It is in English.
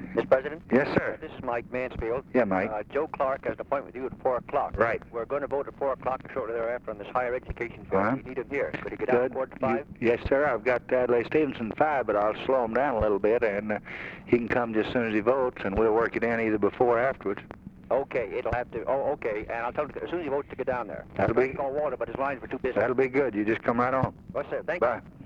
Mr. President? Yes, sir. This is Mike Mansfield. Yeah, Mike. Joe Clark has an appointment with you at 4 o'clock. Right. We're going to vote at 4 o'clock and shortly thereafter on this higher education bill. Uh-huh. You need him here. Could you get out Good. at 4 to 5? Yes, sir. I've got Adlai Stevenson 5, but I'll slow him down a little bit, and he can come just as soon as he votes, and we'll work it in either before or afterwards. Okay, it'll have to... Oh, okay. And I'll tell him as soon as he votes to get down there. That'll be... He's going to water, but his lines were too busy. That'll be good. You just come right on. Well, sir, thank you. Bye.